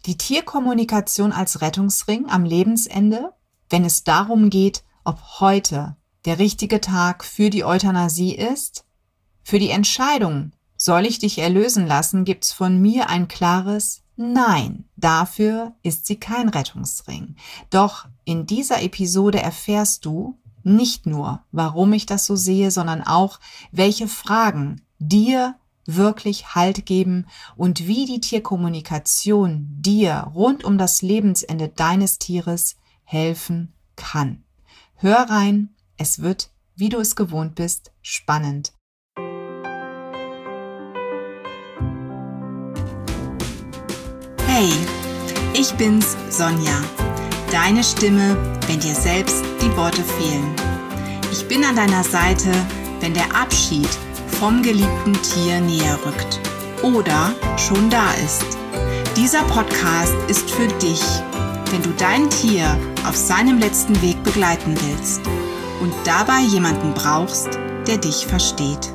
Die Tierkommunikation als Rettungsring am Lebensende, wenn es darum geht, ob heute der richtige Tag für die Euthanasie ist. Für die Entscheidung, soll ich dich erlösen lassen, gibt's von mir ein klares Nein. Dafür ist sie kein Rettungsring. Doch in dieser Episode erfährst du nicht nur, warum ich das so sehe, sondern auch, welche Fragen dir wirklich Halt geben und wie die Tierkommunikation dir rund um das Lebensende deines Tieres helfen kann. Hör rein, es wird, wie du es gewohnt bist, spannend. Hey, ich bin's, Sonja. Deine Stimme, wenn dir selbst die Worte fehlen. Ich bin an deiner Seite, wenn der Abschied vom geliebten Tier näher rückt oder schon da ist. Dieser Podcast ist für dich, wenn du dein Tier auf seinem letzten Weg begleiten willst und dabei jemanden brauchst, der dich versteht.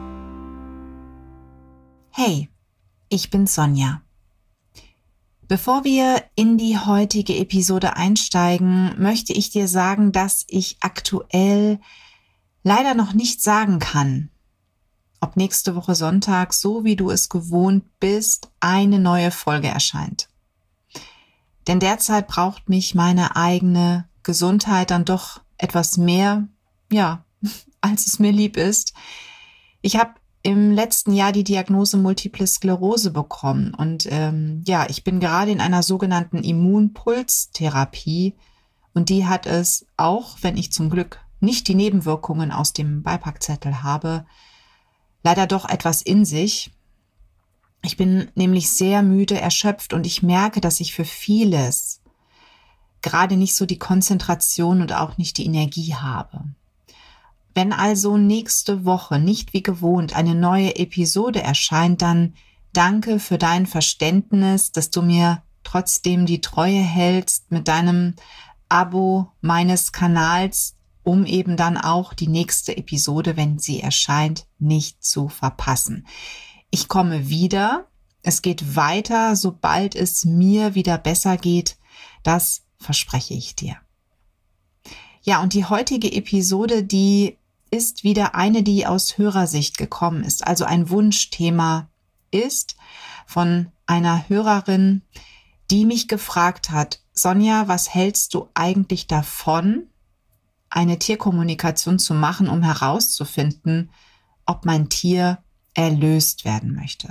Hey, ich bin Sonja. Bevor wir in die heutige Episode einsteigen, möchte ich dir sagen, dass ich aktuell leider noch nicht sagen kann, ob nächste Woche Sonntag, so wie du es gewohnt bist, eine neue Folge erscheint. Denn derzeit braucht mich meine eigene Gesundheit dann doch etwas mehr, als es mir lieb ist. Ich habe im letzten Jahr die Diagnose Multiple Sklerose bekommen und ich bin gerade in einer sogenannten Immunpulstherapie und die hat es, auch wenn ich zum Glück nicht die Nebenwirkungen aus dem Beipackzettel habe, leider doch etwas in sich. Ich bin nämlich sehr müde, erschöpft und ich merke, dass ich für vieles gerade nicht so die Konzentration und auch nicht die Energie habe. Wenn also nächste Woche nicht wie gewohnt eine neue Episode erscheint, dann danke für dein Verständnis, dass du mir trotzdem die Treue hältst mit deinem Abo meines Kanals, um eben dann auch die nächste Episode, wenn sie erscheint, nicht zu verpassen. Ich komme wieder. Es geht weiter, sobald es mir wieder besser geht. Das verspreche ich dir. Ja, und die heutige Episode, die ist wieder eine, die aus Hörersicht gekommen ist, also ein Wunschthema ist von einer Hörerin, die mich gefragt hat: Sonja, was hältst du eigentlich davon, eine Tierkommunikation zu machen, um herauszufinden, ob mein Tier erlöst werden möchte?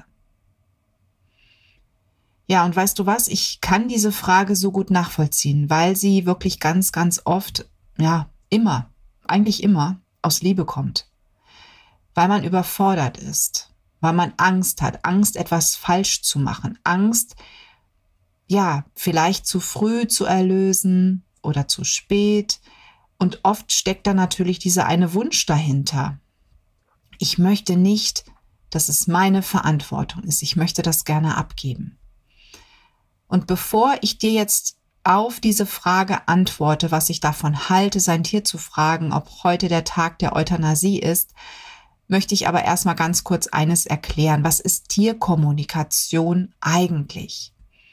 Ja, und weißt du was? Ich kann diese Frage so gut nachvollziehen, weil sie wirklich ganz, ganz oft, eigentlich immer aus Liebe kommt. Weil man überfordert ist, weil man Angst hat, Angst, etwas falsch zu machen, Angst, vielleicht zu früh zu erlösen oder zu spät. Und oft steckt da natürlich dieser eine Wunsch dahinter. Ich möchte nicht, dass es meine Verantwortung ist. Ich möchte das gerne abgeben. Und bevor ich dir jetzt auf diese Frage antworte, was ich davon halte, sein Tier zu fragen, ob heute der Tag der Euthanasie ist, möchte ich aber erstmal ganz kurz eines erklären. Was ist Tierkommunikation eigentlich?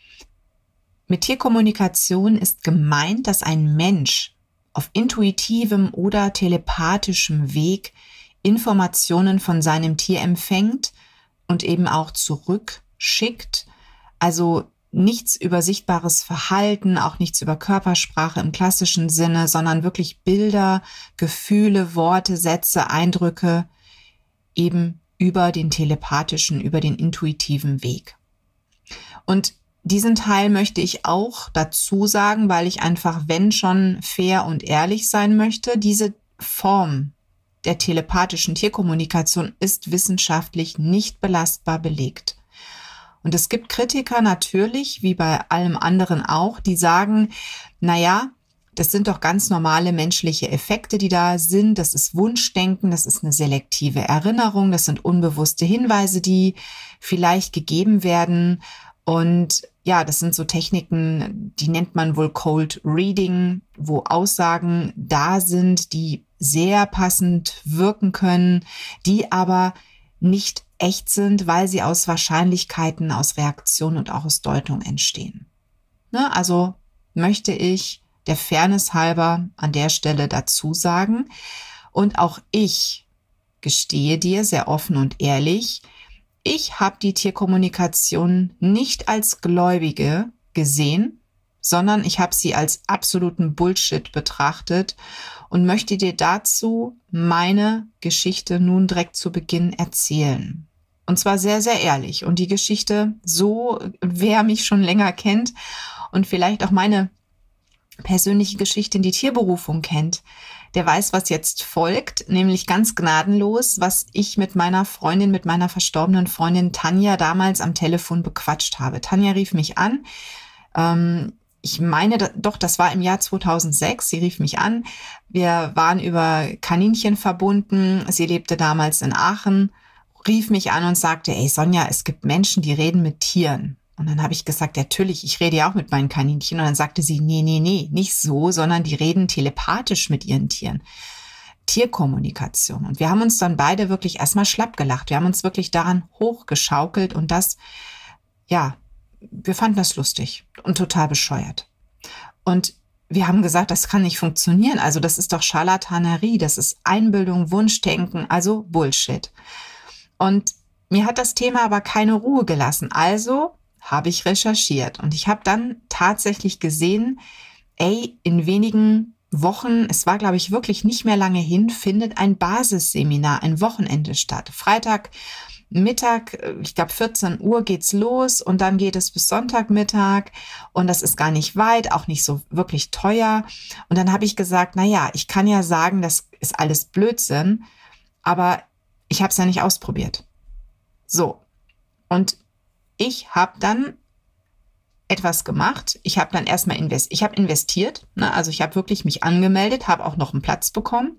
Mit Tierkommunikation ist gemeint, dass ein Mensch auf intuitivem oder telepathischem Weg Informationen von seinem Tier empfängt und eben auch zurückschickt, also nichts über sichtbares Verhalten, auch nichts über Körpersprache im klassischen Sinne, sondern wirklich Bilder, Gefühle, Worte, Sätze, Eindrücke eben über den telepathischen, über den intuitiven Weg. Und diesen Teil möchte ich auch dazu sagen, weil ich einfach, wenn schon, fair und ehrlich sein möchte. Diese Form der telepathischen Tierkommunikation ist wissenschaftlich nicht belastbar belegt. Und es gibt Kritiker natürlich, wie bei allem anderen auch, die sagen, das sind doch ganz normale menschliche Effekte, die da sind. Das ist Wunschdenken, das ist eine selektive Erinnerung, das sind unbewusste Hinweise, die vielleicht gegeben werden. Und das sind so Techniken, die nennt man wohl Cold Reading, wo Aussagen da sind, die sehr passend wirken können, die aber nicht echt sind, weil sie aus Wahrscheinlichkeiten, aus Reaktion und auch aus Deutung entstehen. Ne? Also möchte ich der Fairness halber an der Stelle dazu sagen. Und auch ich gestehe dir sehr offen und ehrlich, ich habe die Tierkommunikation nicht als Gläubige gesehen, sondern ich habe sie als absoluten Bullshit betrachtet und möchte dir dazu meine Geschichte nun direkt zu Beginn erzählen. Und zwar sehr, sehr ehrlich. Und die Geschichte so, wer mich schon länger kennt und vielleicht auch meine persönliche Geschichte in die Tierberufung kennt, der weiß, was jetzt folgt, nämlich ganz gnadenlos, was ich mit meiner Freundin, mit meiner verstorbenen Freundin Tanja damals am Telefon bequatscht habe. Tanja rief mich an. Ich meine, doch, das war im Jahr 2006. Sie rief mich an. Wir waren über Kaninchen verbunden. Sie lebte damals in Aachen, rief mich an und sagte, ey Sonja, es gibt Menschen, die reden mit Tieren. Und dann habe ich gesagt, natürlich, ich rede ja auch mit meinen Kaninchen. Und dann sagte sie, nee, nicht so, sondern die reden telepathisch mit ihren Tieren. Tierkommunikation. Und wir haben uns dann beide wirklich erstmal schlapp gelacht. Wir haben uns wirklich daran hochgeschaukelt und das, ja, wir fanden das lustig und total bescheuert. Und wir haben gesagt, das kann nicht funktionieren. Also das ist doch Scharlatanerie, das ist Einbildung, Wunschdenken, also Bullshit. Und mir hat das Thema aber keine Ruhe gelassen. Also habe ich recherchiert und ich habe dann tatsächlich gesehen, in wenigen Wochen, es war glaube ich wirklich nicht mehr lange hin, findet ein Basisseminar, ein Wochenende statt. Freitagmittag, ich glaube 14 Uhr geht's los und dann geht es bis Sonntagmittag und das ist gar nicht weit, auch nicht so wirklich teuer. Und dann habe ich gesagt, ich kann ja sagen, das ist alles Blödsinn, aber ich habe es ja nicht ausprobiert. So, und ich habe dann etwas gemacht. Ich habe dann erstmal investiert. Ne? Also ich habe wirklich mich angemeldet, habe auch noch einen Platz bekommen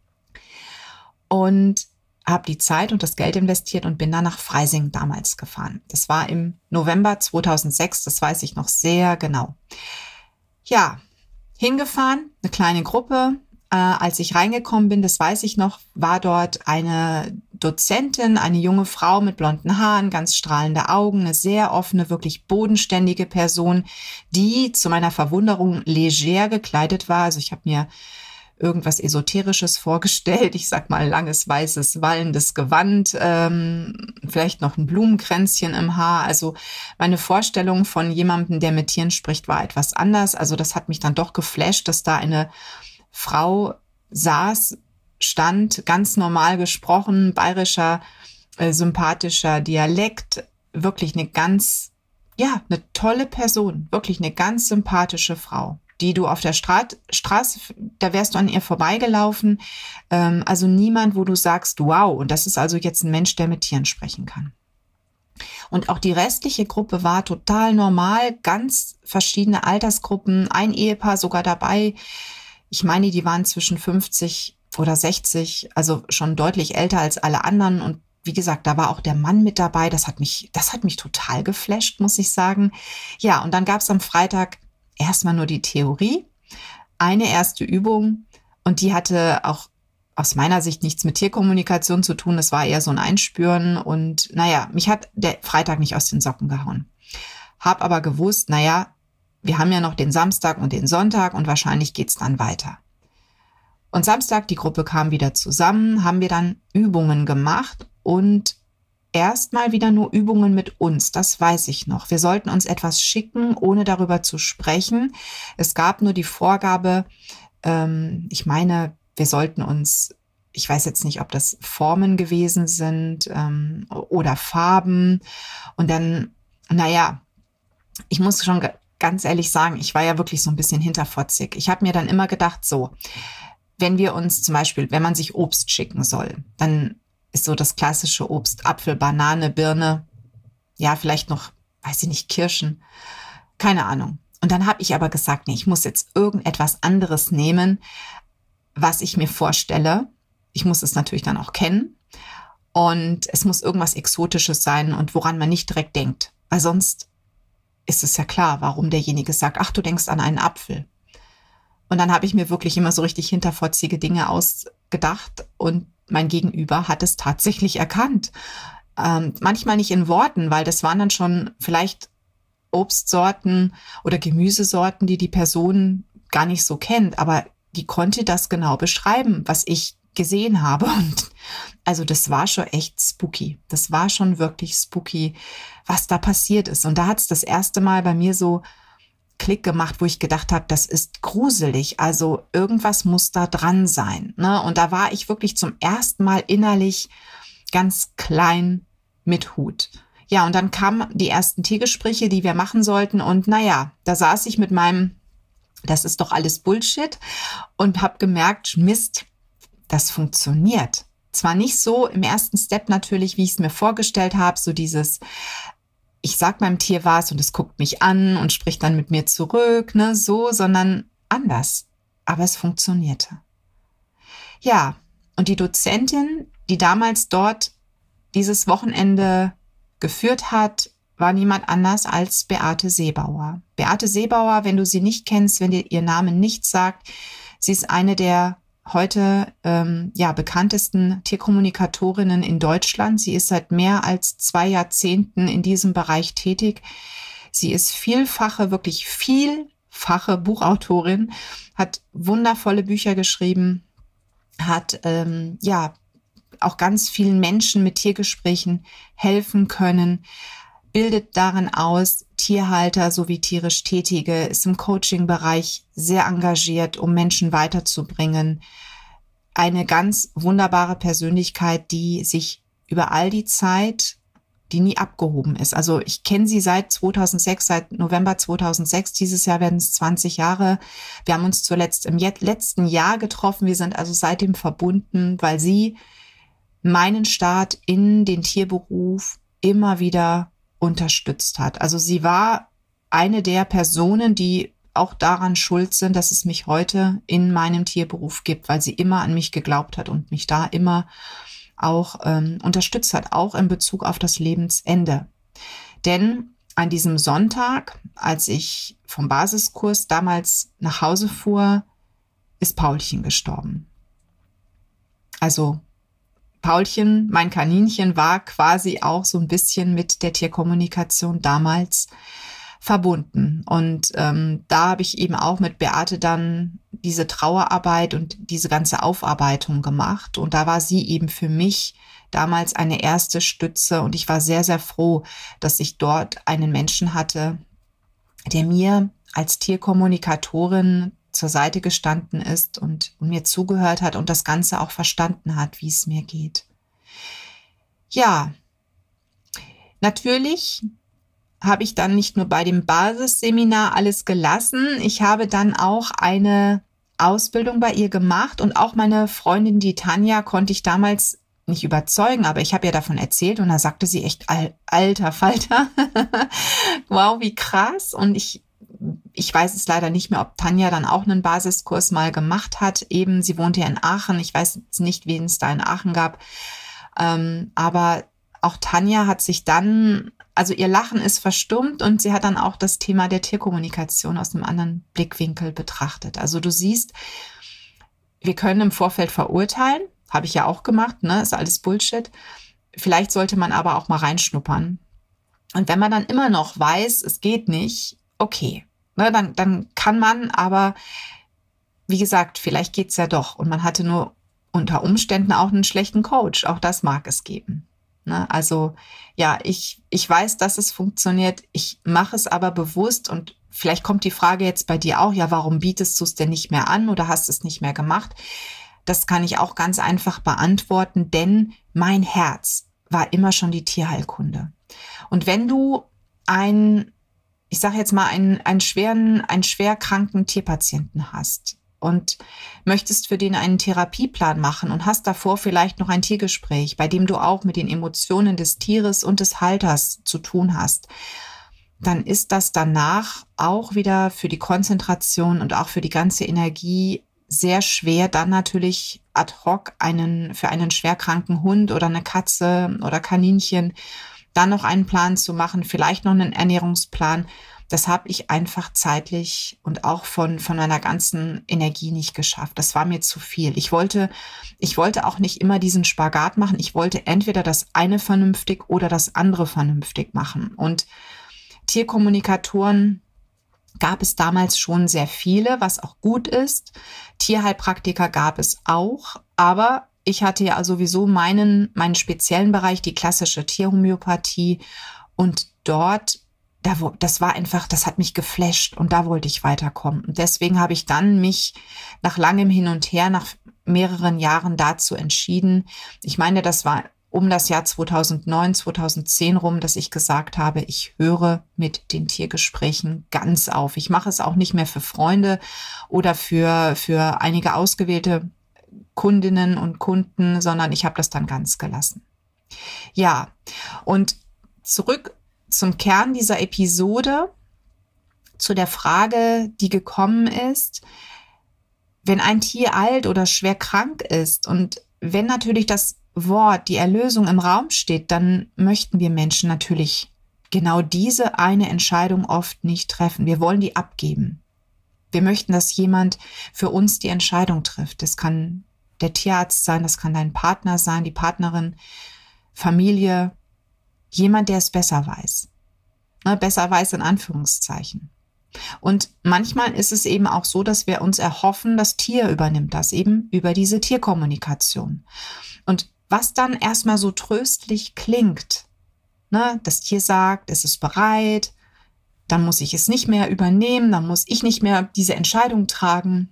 und habe die Zeit und das Geld investiert und bin dann nach Freising damals gefahren. Das war im November 2006, das weiß ich noch sehr genau. Ja, hingefahren, eine kleine Gruppe. Als ich reingekommen bin, das weiß ich noch, war dort eine Dozentin, eine junge Frau mit blonden Haaren, ganz strahlende Augen, eine sehr offene, wirklich bodenständige Person, die zu meiner Verwunderung leger gekleidet war. Also ich habe mir irgendwas Esoterisches vorgestellt. Ich sag mal langes, weißes, wallendes Gewand, vielleicht noch ein Blumenkränzchen im Haar. Also meine Vorstellung von jemandem, der mit Tieren spricht, war etwas anders. Also das hat mich dann doch geflasht, dass da eine Frau saß, stand, ganz normal gesprochen, bayerischer, sympathischer Dialekt, wirklich eine eine tolle Person, wirklich eine ganz sympathische Frau, die du auf der Straße, da wärst du an ihr vorbeigelaufen, also niemand, wo du sagst, wow, und das ist also jetzt ein Mensch, der mit Tieren sprechen kann. Und auch die restliche Gruppe war total normal, ganz verschiedene Altersgruppen, ein Ehepaar sogar dabei. Ich meine, die waren zwischen 50 oder 60, also schon deutlich älter als alle anderen. Und wie gesagt, da war auch der Mann mit dabei. Das hat mich total geflasht, muss ich sagen. Ja, und dann gab es am Freitag erstmal nur die Theorie, eine erste Übung. Und die hatte auch aus meiner Sicht nichts mit Tierkommunikation zu tun. Das war eher so ein Einspüren. Und mich hat der Freitag nicht aus den Socken gehauen. Hab aber gewusst, wir haben ja noch den Samstag und den Sonntag und wahrscheinlich geht's dann weiter. Und Samstag, die Gruppe kam wieder zusammen, haben wir dann Übungen gemacht und erstmal wieder nur Übungen mit uns, das weiß ich noch. Wir sollten uns etwas schicken, ohne darüber zu sprechen. Es gab nur die Vorgabe, wir sollten uns, ich weiß jetzt nicht, ob das Formen gewesen sind oder Farben. Und dann, ich muss schon ganz ehrlich sagen, ich war ja wirklich so ein bisschen hinterfotzig. Ich habe mir dann immer gedacht, so, wenn wir uns zum Beispiel, wenn man sich Obst schicken soll, dann ist so das klassische Obst Apfel, Banane, Birne, ja, vielleicht noch, weiß ich nicht, Kirschen, keine Ahnung. Und dann habe ich aber gesagt, ich muss jetzt irgendetwas anderes nehmen, was ich mir vorstelle. Ich muss es natürlich dann auch kennen und es muss irgendwas Exotisches sein und woran man nicht direkt denkt, weil sonst ist es ja klar, warum derjenige sagt, ach, du denkst an einen Apfel. Und dann habe ich mir wirklich immer so richtig hinterfotzige Dinge ausgedacht und mein Gegenüber hat es tatsächlich erkannt. Manchmal nicht in Worten, weil das waren dann schon vielleicht Obstsorten oder Gemüsesorten, die die Person gar nicht so kennt, aber die konnte das genau beschreiben, was ich gesehen habe. Und also das war schon echt spooky. Das war schon wirklich spooky, was da passiert ist. Und da hat es das erste Mal bei mir so Klick gemacht, wo ich gedacht habe, das ist gruselig. Also irgendwas muss da dran sein. Ne? Und da war ich wirklich zum ersten Mal innerlich ganz klein mit Hut. Ja, und dann kamen die ersten Tiergespräche, die wir machen sollten. Und naja, da saß ich mit meinem, das ist doch alles Bullshit, und habe gemerkt, Mist, das funktioniert. Zwar nicht so im ersten Step natürlich, wie ich es mir vorgestellt habe, so dieses, ich sag meinem Tier was und es guckt mich an und spricht dann mit mir zurück, ne, so, sondern anders. Aber es funktionierte. Ja, und die Dozentin, die damals dort dieses Wochenende geführt hat, war niemand anders als Beate Seebauer. Beate Seebauer, wenn du sie nicht kennst, wenn dir ihr Name nichts sagt, sie ist eine der heute bekanntesten Tierkommunikatorinnen in Deutschland. Sie ist seit mehr als 2 Jahrzehnten in diesem Bereich tätig. Sie ist wirklich vielfache Buchautorin, hat wundervolle Bücher geschrieben, hat auch ganz vielen Menschen mit Tiergesprächen helfen können, bildet darin aus, Tierhalter sowie tierisch Tätige, ist im Coaching-Bereich sehr engagiert, um Menschen weiterzubringen. Eine ganz wunderbare Persönlichkeit, die sich über all die Zeit, die nie abgehoben ist. Also ich kenne sie seit 2006, seit November 2006. Dieses Jahr werden es 20 Jahre. Wir haben uns zuletzt im letzten Jahr getroffen. Wir sind also seitdem verbunden, weil sie meinen Start in den Tierberuf immer wieder unterstützt hat. Also sie war eine der Personen, die auch daran schuld sind, dass es mich heute in meinem Tierberuf gibt, weil sie immer an mich geglaubt hat und mich da immer auch unterstützt hat, auch in Bezug auf das Lebensende. Denn an diesem Sonntag, als ich vom Basiskurs damals nach Hause fuhr, ist Paulchen gestorben. Also Paulchen, mein Kaninchen, war quasi auch so ein bisschen mit der Tierkommunikation damals verbunden. Und da habe ich eben auch mit Beate dann diese Trauerarbeit und diese ganze Aufarbeitung gemacht. Und da war sie eben für mich damals eine erste Stütze. Und ich war sehr, sehr froh, dass ich dort einen Menschen hatte, der mir als Tierkommunikatorin zur Seite gestanden ist und mir zugehört hat und das Ganze auch verstanden hat, wie es mir geht. Ja, natürlich habe ich dann nicht nur bei dem Basisseminar alles gelassen. Ich habe dann auch eine Ausbildung bei ihr gemacht und auch meine Freundin, die Tanja, konnte ich damals nicht überzeugen, aber ich habe ihr davon erzählt und da sagte sie echt, alter Falter, wow, wie krass. Und ich weiß es leider nicht mehr, ob Tanja dann auch einen Basiskurs mal gemacht hat. Eben, sie wohnt ja in Aachen. Ich weiß nicht, wen es da in Aachen gab. Aber auch Tanja hat sich dann, also ihr Lachen ist verstummt und sie hat dann auch das Thema der Tierkommunikation aus einem anderen Blickwinkel betrachtet. Also du siehst, wir können im Vorfeld verurteilen. Habe ich ja auch gemacht, ne? Ist alles Bullshit. Vielleicht sollte man aber auch mal reinschnuppern. Und wenn man dann immer noch weiß, es geht nicht, okay. Ne, dann kann man, aber wie gesagt, vielleicht geht's ja doch. Und man hatte nur unter Umständen auch einen schlechten Coach. Auch das mag es geben. Ne, also ja, ich weiß, dass es funktioniert. Ich mache es aber bewusst und vielleicht kommt die Frage jetzt bei dir auch, ja, warum bietest du es denn nicht mehr an oder hast es nicht mehr gemacht? Das kann ich auch ganz einfach beantworten, denn mein Herz war immer schon die Tierheilkunde. Und wenn du einen schwer kranken Tierpatienten hast und möchtest für den einen Therapieplan machen und hast davor vielleicht noch ein Tiergespräch, bei dem du auch mit den Emotionen des Tieres und des Halters zu tun hast, dann ist das danach auch wieder für die Konzentration und auch für die ganze Energie sehr schwer, dann natürlich ad hoc für einen schwerkranken Hund oder eine Katze oder Kaninchen dann noch einen Plan zu machen, vielleicht noch einen Ernährungsplan. Das habe ich einfach zeitlich und auch von meiner ganzen Energie nicht geschafft. Das war mir zu viel. Ich wollte auch nicht immer diesen Spagat machen. Ich wollte entweder das eine vernünftig oder das andere vernünftig machen. Und Tierkommunikatoren gab es damals schon sehr viele, was auch gut ist. Tierheilpraktiker gab es auch, aber ich hatte ja sowieso meinen speziellen Bereich, die klassische Tierhomöopathie, und dort, das war einfach, das hat mich geflasht und da wollte ich weiterkommen. Und deswegen habe ich dann mich nach langem Hin und Her, nach mehreren Jahren dazu entschieden. Ich meine, das war um das Jahr 2009, 2010 rum, dass ich gesagt habe, ich höre mit den Tiergesprächen ganz auf. Ich mache es auch nicht mehr für Freunde oder für einige ausgewählte Kundinnen und Kunden, sondern ich habe das dann ganz gelassen. Ja, und zurück zum Kern dieser Episode, zu der Frage, die gekommen ist, wenn ein Tier alt oder schwer krank ist und wenn natürlich das Wort, die Erlösung im Raum steht, dann möchten wir Menschen natürlich genau diese eine Entscheidung oft nicht treffen. Wir wollen die abgeben. Wir möchten, dass jemand für uns die Entscheidung trifft. Das kann der Tierarzt sein, das kann dein Partner sein, die Partnerin, Familie, jemand, der es besser weiß. Besser weiß in Anführungszeichen. Und manchmal ist es eben auch so, dass wir uns erhoffen, das Tier übernimmt das eben über diese Tierkommunikation. Und was dann erstmal so tröstlich klingt, das Tier sagt, es ist bereit, dann muss ich es nicht mehr übernehmen, dann muss ich nicht mehr diese Entscheidung tragen.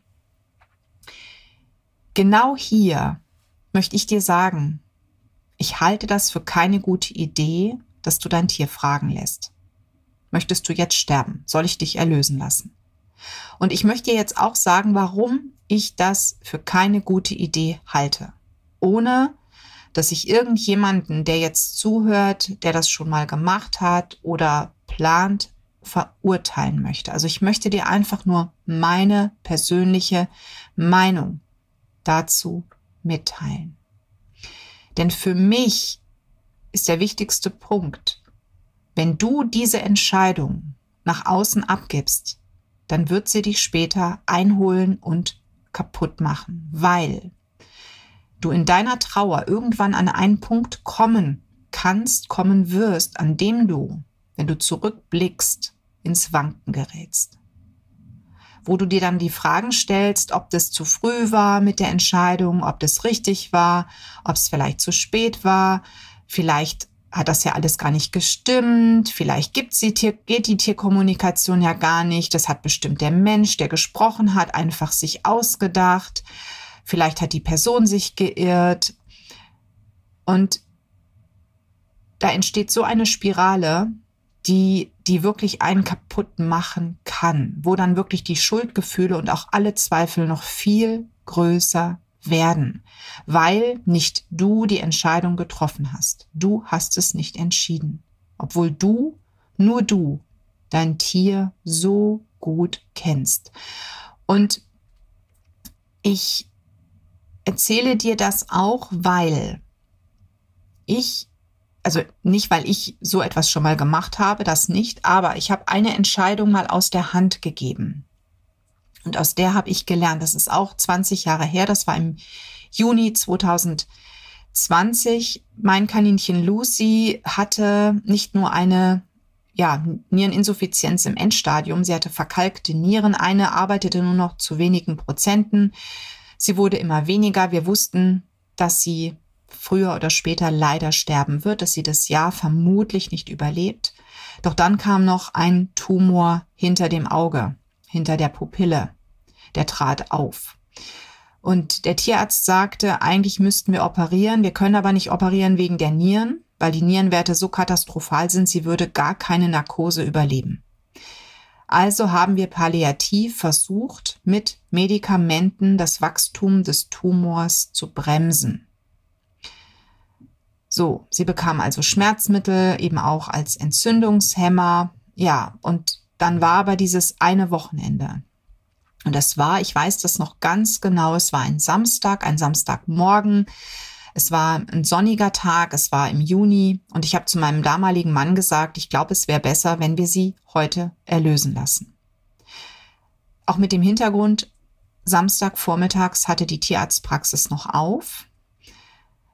Genau hier möchte ich dir sagen, ich halte das für keine gute Idee, dass du dein Tier fragen lässt. Möchtest du jetzt sterben? Soll ich dich erlösen lassen? Und ich möchte dir jetzt auch sagen, warum ich das für keine gute Idee halte. Ohne, dass ich irgendjemanden, der jetzt zuhört, der das schon mal gemacht hat oder plant, verurteilen möchte. Also ich möchte dir einfach nur meine persönliche Meinung dazu mitteilen. Denn für mich ist der wichtigste Punkt, wenn du diese Entscheidung nach außen abgibst, dann wird sie dich später einholen und kaputt machen, weil du in deiner Trauer irgendwann an einen Punkt kommen wirst, an dem du, wenn du zurückblickst, ins Wanken gerätst. Wo du dir dann die Fragen stellst, ob das zu früh war mit der Entscheidung, ob das richtig war, ob es vielleicht zu spät war, vielleicht hat das ja alles gar nicht gestimmt, vielleicht geht die Tierkommunikation ja gar nicht, das hat bestimmt der Mensch, der gesprochen hat, einfach sich ausgedacht, vielleicht hat die Person sich geirrt und da entsteht so eine Spirale, die wirklich einen kaputt machen kann, wo dann wirklich die Schuldgefühle und auch alle Zweifel noch viel größer werden, weil nicht du die Entscheidung getroffen hast. Du hast es nicht entschieden, obwohl nur du, dein Tier so gut kennst. Und ich erzähle dir das auch, weil nicht, weil ich so etwas schon mal gemacht habe, das nicht, aber ich habe eine Entscheidung mal aus der Hand gegeben. Und aus der habe ich gelernt. Das ist auch 20 Jahre her. Das war im Juni 2020. Mein Kaninchen Lucy hatte nicht nur eine Niereninsuffizienz im Endstadium. Sie hatte verkalkte Nieren. Eine arbeitete nur noch zu wenigen Prozenten. Sie wurde immer weniger. Wir wussten, dass sie früher oder später leider sterben wird, dass sie das Jahr vermutlich nicht überlebt. Doch dann kam noch ein Tumor hinter dem Auge, hinter der Pupille. Der trat auf. Und der Tierarzt sagte, eigentlich müssten wir operieren. Wir können aber nicht operieren wegen der Nieren, weil die Nierenwerte so katastrophal sind, sie würde gar keine Narkose überleben. Also haben wir palliativ versucht, mit Medikamenten das Wachstum des Tumors zu bremsen. So, sie bekam also Schmerzmittel, eben auch als Entzündungshemmer. Ja, und dann war aber dieses eine Wochenende. Und das war, ich weiß das noch ganz genau, es war ein Samstagmorgen. Es war ein sonniger Tag, es war im Juni. Und ich habe zu meinem damaligen Mann gesagt, ich glaube, es wäre besser, wenn wir sie heute erlösen lassen. Auch mit dem Hintergrund, Samstagvormittags hatte die Tierarztpraxis noch auf.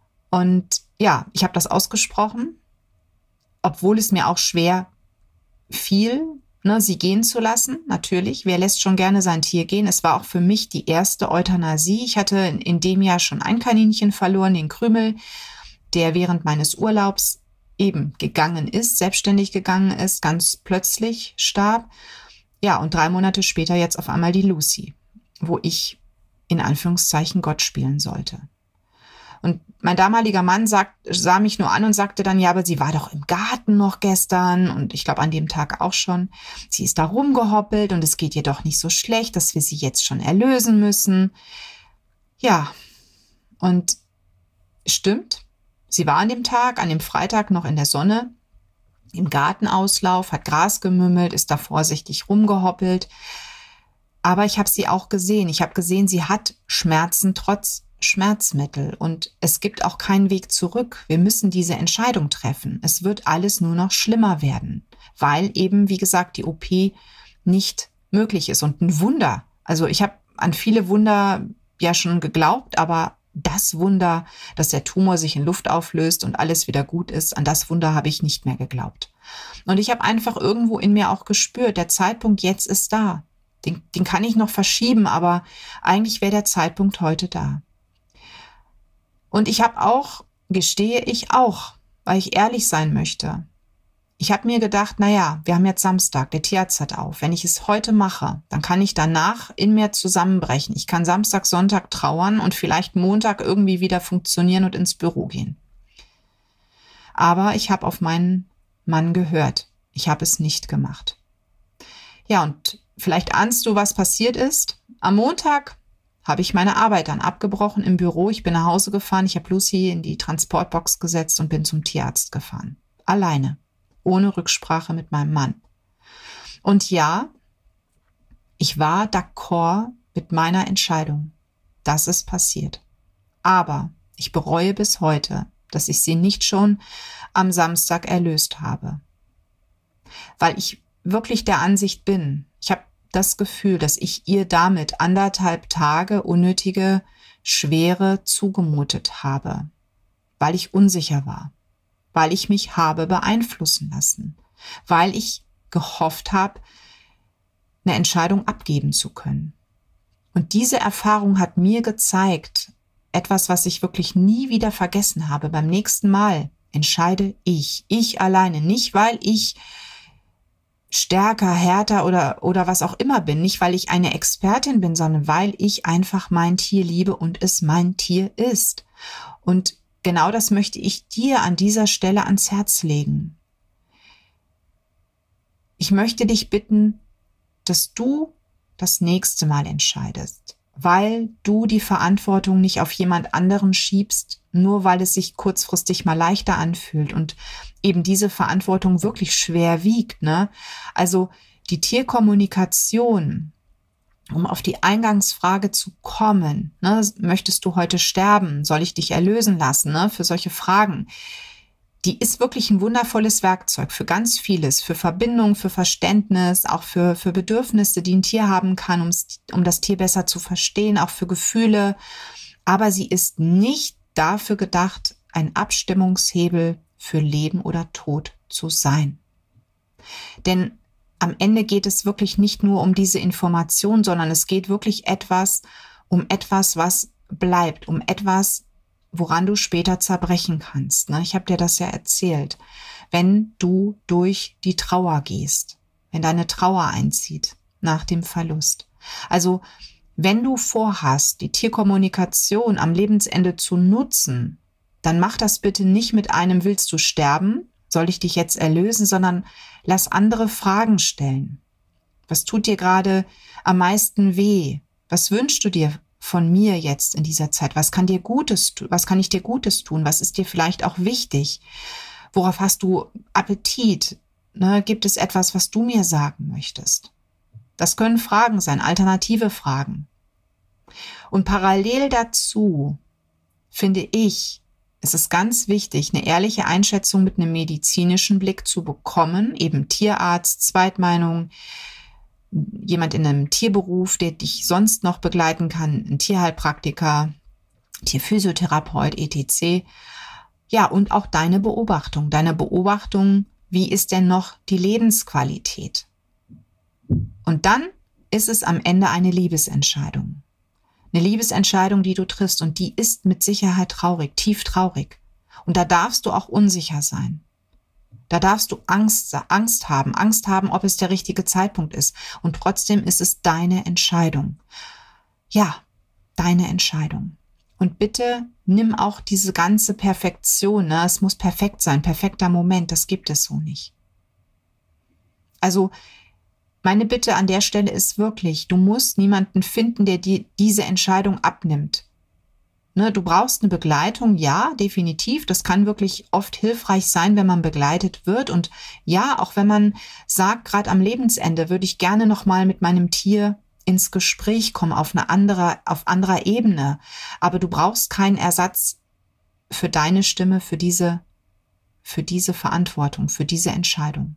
Und ja, ich habe das ausgesprochen, obwohl es mir auch schwer viel, ne, sie gehen zu lassen, natürlich. Wer lässt schon gerne sein Tier gehen? Es war auch für mich die erste Euthanasie. Ich hatte in dem Jahr schon ein Kaninchen verloren, den Krümel, der während meines Urlaubs eben gegangen ist, selbstständig gegangen ist, ganz plötzlich starb. Ja, und 3 Monate später jetzt auf einmal die Lucy, wo ich in Anführungszeichen Gott spielen sollte. Und mein damaliger Mann sah mich nur an und sagte dann, ja, aber sie war doch im Garten noch gestern und ich glaube an dem Tag auch schon. Sie ist da rumgehoppelt und es geht ihr doch nicht so schlecht, dass wir sie jetzt schon erlösen müssen. Ja, und stimmt, sie war an dem Tag, an dem Freitag noch in der Sonne, im Gartenauslauf, hat Gras gemümmelt, ist da vorsichtig rumgehoppelt. Aber ich habe sie auch gesehen. Ich habe gesehen, sie hat Schmerzen trotz Schmerzmittel und es gibt auch keinen Weg zurück. Wir müssen diese Entscheidung treffen. Es wird alles nur noch schlimmer werden, weil eben, wie gesagt, die OP nicht möglich ist und ein Wunder. Also ich habe an viele Wunder ja schon geglaubt, aber das Wunder, dass der Tumor sich in Luft auflöst und alles wieder gut ist, an das Wunder habe ich nicht mehr geglaubt. Und ich habe einfach irgendwo in mir auch gespürt, der Zeitpunkt jetzt ist da. Den kann ich noch verschieben, aber eigentlich wäre der Zeitpunkt heute da. Und ich habe auch, gestehe ich auch, weil ich ehrlich sein möchte. Ich habe mir gedacht, naja, wir haben jetzt Samstag, der Tierarzt hat auf. Wenn ich es heute mache, dann kann ich danach in mir zusammenbrechen. Ich kann Samstag, Sonntag trauern und vielleicht Montag irgendwie wieder funktionieren und ins Büro gehen. Aber ich habe auf meinen Mann gehört. Ich habe es nicht gemacht. Ja, und vielleicht ahnst du, was passiert ist. Am Montag habe ich meine Arbeit dann abgebrochen im Büro. Ich bin nach Hause gefahren, ich habe Lucy in die Transportbox gesetzt und bin zum Tierarzt gefahren. Alleine, ohne Rücksprache mit meinem Mann. Und ja, ich war d'accord mit meiner Entscheidung, dass es passiert. Aber ich bereue bis heute, dass ich sie nicht schon am Samstag erlöst habe. Weil ich wirklich der Ansicht bin, ich habe das Gefühl, dass ich ihr damit 1,5 Tage unnötige Schwere zugemutet habe, weil ich unsicher war, weil ich mich habe beeinflussen lassen, weil ich gehofft habe, eine Entscheidung abgeben zu können. Und diese Erfahrung hat mir gezeigt, etwas, was ich wirklich nie wieder vergessen habe. Beim nächsten Mal entscheide ich alleine, nicht weil ich stärker, härter oder was auch immer bin, nicht weil ich eine Expertin bin, sondern weil ich einfach mein Tier liebe und es mein Tier ist. Und genau das möchte ich dir an dieser Stelle ans Herz legen. Ich möchte dich bitten, dass du das nächste Mal entscheidest, weil du die Verantwortung nicht auf jemand anderen schiebst, nur weil es sich kurzfristig mal leichter anfühlt und eben diese Verantwortung wirklich schwer wiegt, ne? Also die Tierkommunikation, um auf die Eingangsfrage zu kommen, ne? Möchtest du heute sterben? Soll ich dich erlösen lassen? Ne? Für solche Fragen. Die ist wirklich ein wundervolles Werkzeug für ganz vieles, für Verbindung, für Verständnis, auch für Bedürfnisse, die ein Tier haben kann, um das Tier besser zu verstehen, auch für Gefühle. Aber sie ist nicht dafür gedacht, ein Abstimmungshebel für Leben oder Tod zu sein. Denn am Ende geht es wirklich nicht nur um diese Information, sondern es geht wirklich um etwas, was bleibt, um etwas, woran du später zerbrechen kannst. Ich habe dir das ja erzählt. Wenn du durch die Trauer gehst, wenn deine Trauer einzieht nach dem Verlust. Also wenn du vorhast, die Tierkommunikation am Lebensende zu nutzen, dann mach das bitte nicht mit einem "Willst du sterben? Soll ich dich jetzt erlösen?", sondern lass andere Fragen stellen. Was tut dir gerade am meisten weh? Was wünschst du dir von mir jetzt in dieser Zeit? Was kann ich dir Gutes tun? Was ist dir vielleicht auch wichtig? Worauf hast du Appetit? Gibt es etwas, was du mir sagen möchtest? Das können Fragen sein, alternative Fragen. Und parallel dazu finde ich, es ist ganz wichtig, eine ehrliche Einschätzung mit einem medizinischen Blick zu bekommen, eben Tierarzt, Zweitmeinung, jemand in einem Tierberuf, der dich sonst noch begleiten kann, ein Tierheilpraktiker, Tierphysiotherapeut, etc. Ja, und auch deine Beobachtung, wie ist denn noch die Lebensqualität? Und dann ist es am Ende eine Liebesentscheidung. Eine Liebesentscheidung, die du triffst, und die ist mit Sicherheit traurig, tief traurig. Und da darfst du auch unsicher sein. Da darfst du Angst haben, ob es der richtige Zeitpunkt ist. Und trotzdem ist es deine Entscheidung. Ja, deine Entscheidung. Und bitte nimm auch diese ganze Perfektion, ne? Es muss perfekt sein, perfekter Moment, das gibt es so nicht. Also meine Bitte an der Stelle ist wirklich, du musst niemanden finden, der dir diese Entscheidung abnimmt. Ne, du brauchst eine Begleitung, ja, definitiv. Das kann wirklich oft hilfreich sein, wenn man begleitet wird. Und ja, auch wenn man sagt, gerade am Lebensende würde ich gerne nochmal mit meinem Tier ins Gespräch kommen, auf anderer Ebene. Aber du brauchst keinen Ersatz für deine Stimme, für diese Verantwortung, für diese Entscheidung.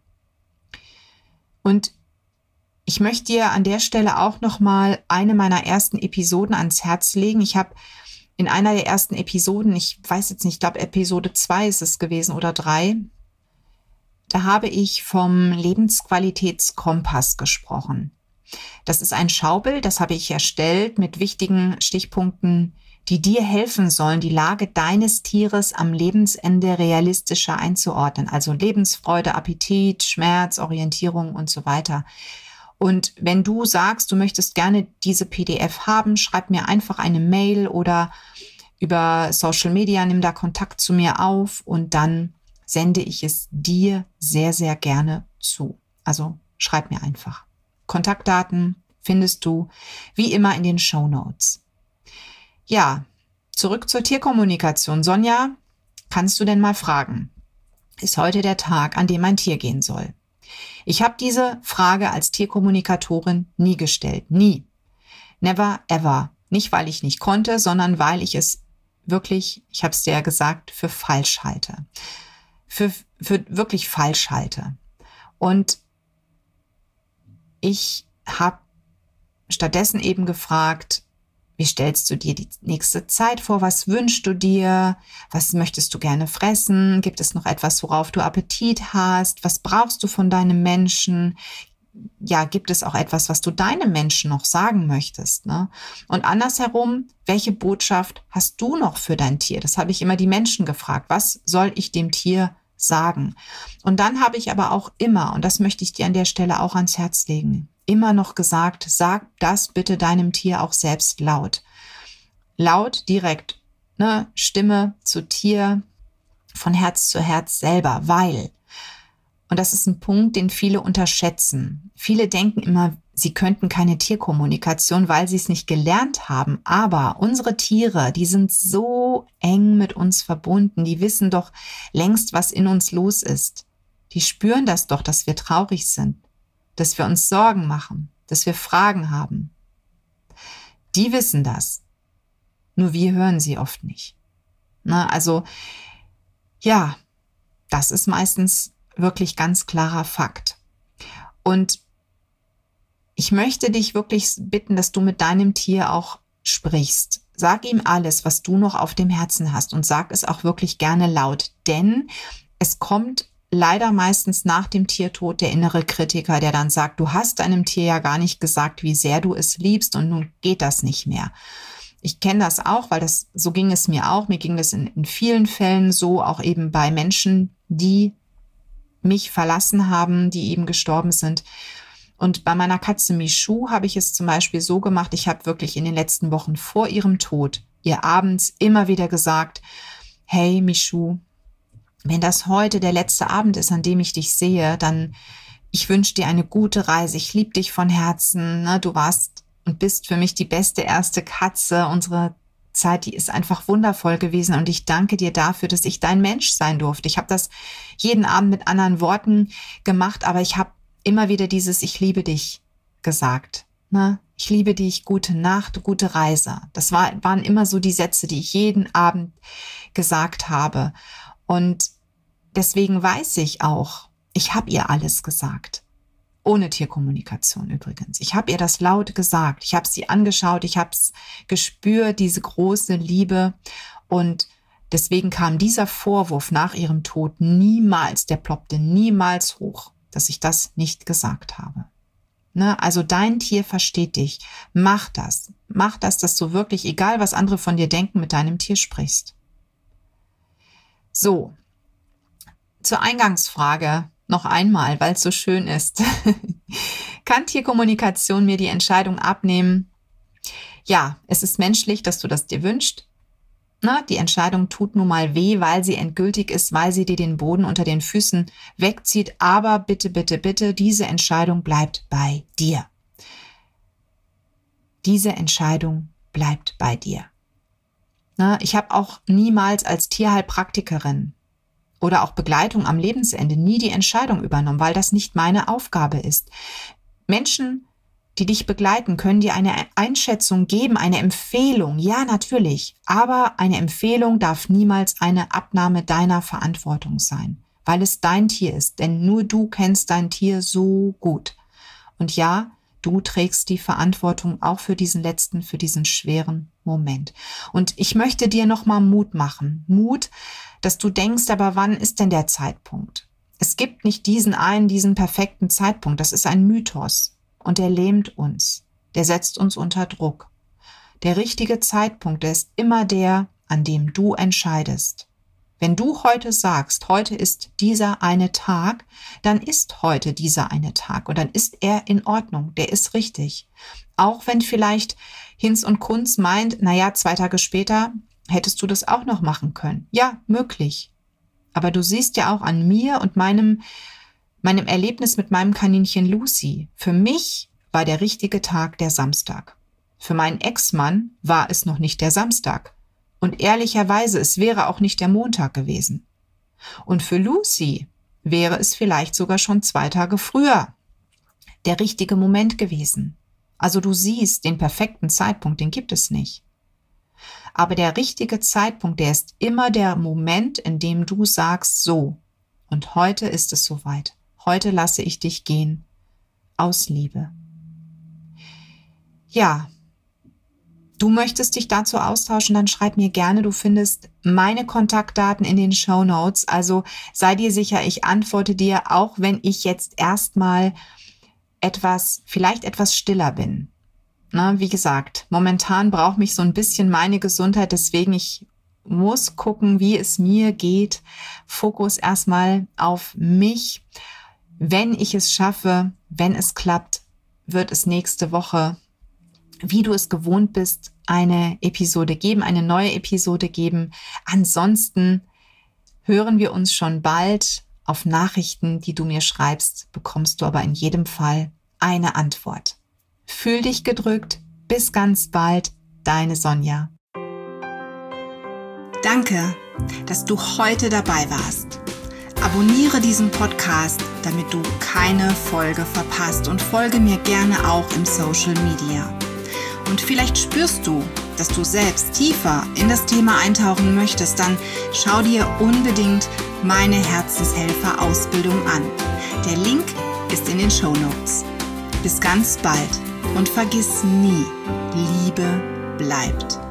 Und ich möchte dir an der Stelle auch nochmal eine meiner ersten Episoden ans Herz legen. Ich habe in einer der ersten Episoden, ich weiß jetzt nicht, ich glaube Episode 2 ist es gewesen oder 3, da habe ich vom Lebensqualitätskompass gesprochen. Das ist ein Schaubild, das habe ich erstellt mit wichtigen Stichpunkten, die dir helfen sollen, die Lage deines Tieres am Lebensende realistischer einzuordnen. Also Lebensfreude, Appetit, Schmerz, Orientierung und so weiter. Und wenn du sagst, du möchtest gerne diese PDF haben, schreib mir einfach eine Mail oder über Social Media, nimm da Kontakt zu mir auf und dann sende ich es dir sehr, sehr gerne zu. Also schreib mir einfach. Kontaktdaten findest du wie immer in den Shownotes. Ja, zurück zur Tierkommunikation. Sonja, kannst du denn mal fragen? Ist heute der Tag, an dem mein Tier gehen soll? Ich habe diese Frage als Tierkommunikatorin nie gestellt. Nie. Never ever. Nicht, weil ich nicht konnte, sondern weil ich es wirklich, ich habe es dir ja gesagt, für falsch halte. Für wirklich falsch halte. Und ich habe stattdessen eben gefragt, wie stellst du dir die nächste Zeit vor? Was wünschst du dir? Was möchtest du gerne fressen? Gibt es noch etwas, worauf du Appetit hast? Was brauchst du von deinem Menschen? Ja, gibt es auch etwas, was du deinem Menschen noch sagen möchtest, ne? Und andersherum, welche Botschaft hast du noch für dein Tier? Das habe ich immer die Menschen gefragt. Was soll ich dem Tier sagen? Und dann habe ich aber auch immer, und das möchte ich dir an der Stelle auch ans Herz legen, immer noch gesagt, sag das bitte deinem Tier auch selbst laut. Laut, direkt, ne? Stimme zu Tier, von Herz zu Herz selber, weil, und das ist ein Punkt, den viele unterschätzen. Viele denken immer, sie könnten keine Tierkommunikation, weil sie es nicht gelernt haben. Aber unsere Tiere, die sind so eng mit uns verbunden, die wissen doch längst, was in uns los ist. Die spüren das doch, dass wir traurig sind, dass wir uns Sorgen machen, dass wir Fragen haben. Die wissen das. Nur wir hören sie oft nicht. Na, also, ja, das ist meistens wirklich ganz klarer Fakt. Und ich möchte dich wirklich bitten, dass du mit deinem Tier auch sprichst. Sag ihm alles, was du noch auf dem Herzen hast, und sag es auch wirklich gerne laut, denn es kommt leider meistens nach dem Tiertod der innere Kritiker, der dann sagt, du hast deinem Tier ja gar nicht gesagt, wie sehr du es liebst, und nun geht das nicht mehr. Ich kenne das auch, weil so ging es mir auch. Mir ging das in vielen Fällen so, auch eben bei Menschen, die mich verlassen haben, die eben gestorben sind. Und bei meiner Katze Michou habe ich es zum Beispiel so gemacht, ich habe wirklich in den letzten Wochen vor ihrem Tod ihr abends immer wieder gesagt, hey Michou, wenn das heute der letzte Abend ist, an dem ich dich sehe, dann ich wünsche dir eine gute Reise. Ich liebe dich von Herzen. Ne? Du warst und bist für mich die beste erste Katze. Unsere Zeit, die ist einfach wundervoll gewesen, und ich danke dir dafür, dass ich dein Mensch sein durfte. Ich habe das jeden Abend mit anderen Worten gemacht, aber ich habe immer wieder dieses Ich liebe dich gesagt. Ne? Ich liebe dich, gute Nacht, gute Reise. Das waren immer so die Sätze, die ich jeden Abend gesagt habe. Und deswegen weiß ich auch, ich habe ihr alles gesagt. Ohne Tierkommunikation übrigens. Ich habe ihr das laut gesagt. Ich habe sie angeschaut, ich habe es gespürt, diese große Liebe. Und Deswegen kam dieser Vorwurf nach ihrem Tod niemals, der ploppte niemals hoch, dass ich das nicht gesagt habe. Ne? Also dein Tier versteht dich. Mach das, dass du wirklich, egal was andere von dir denken, mit deinem Tier sprichst. So, zur Eingangsfrage noch einmal, weil es so schön ist. Kann Tierkommunikation mir die Entscheidung abnehmen? Ja, es ist menschlich, dass du das dir wünschst. Na, die Entscheidung tut nun mal weh, weil sie endgültig ist, weil sie dir den Boden unter den Füßen wegzieht. Aber bitte, bitte, bitte, diese Entscheidung bleibt bei dir. Diese Entscheidung bleibt bei dir. Na, ich habe auch niemals als Tierheilpraktikerin oder auch Begleitung am Lebensende nie die Entscheidung übernommen, weil das nicht meine Aufgabe ist. Menschen, die dich begleiten, können dir eine Einschätzung geben, eine Empfehlung. Ja, natürlich. Aber eine Empfehlung darf niemals eine Abnahme deiner Verantwortung sein, weil es dein Tier ist. Denn nur du kennst dein Tier so gut. Und ja, du trägst die Verantwortung auch für diesen schweren Moment. Und ich möchte dir nochmal Mut machen. Mut, dass du denkst, aber wann ist denn der Zeitpunkt? Es gibt nicht diesen perfekten Zeitpunkt. Das ist ein Mythos. Und der lähmt uns, der setzt uns unter Druck. Der richtige Zeitpunkt, der ist immer der, an dem du entscheidest. Wenn du heute sagst, heute ist dieser eine Tag, dann ist heute dieser eine Tag und dann ist er in Ordnung, der ist richtig. Auch wenn vielleicht Hinz und Kunz meint, 2 Tage später hättest du das auch noch machen können. Ja, möglich. Aber du siehst ja auch an mir und meinem Erlebnis mit meinem Kaninchen Lucy. Für mich war der richtige Tag der Samstag. Für meinen Ex-Mann war es noch nicht der Samstag. Und ehrlicherweise, es wäre auch nicht der Montag gewesen. Und für Lucy wäre es vielleicht sogar schon 2 Tage früher der richtige Moment gewesen. Also du siehst, den perfekten Zeitpunkt, den gibt es nicht. Aber der richtige Zeitpunkt, der ist immer der Moment, in dem du sagst, so, und heute ist es soweit. Heute lasse ich dich gehen, aus Liebe. Ja, du möchtest dich dazu austauschen, dann schreib mir gerne. Du findest meine Kontaktdaten in den Shownotes. Also sei dir sicher, ich antworte dir, auch wenn ich jetzt erstmal vielleicht etwas stiller bin. Na, wie gesagt, momentan braucht mich so ein bisschen meine Gesundheit, deswegen ich muss gucken, wie es mir geht. Fokus erstmal auf mich. Wenn ich es schaffe, wenn es klappt, wird es nächste Woche, wie du es gewohnt bist, eine neue Episode geben. Ansonsten hören wir uns schon bald. Auf Nachrichten, die du mir schreibst, bekommst du aber in jedem Fall eine Antwort. Fühl dich gedrückt. Bis ganz bald. Deine Sonja. Danke, dass du heute dabei warst. Abonniere diesen Podcast, damit du keine Folge verpasst und folge mir gerne auch im Social Media. Und vielleicht spürst du, dass du selbst tiefer in das Thema eintauchen möchtest, dann schau dir unbedingt meine Herzenshelfer-Ausbildung an. Der Link ist in den Shownotes. Bis ganz bald und vergiss nie, Liebe bleibt.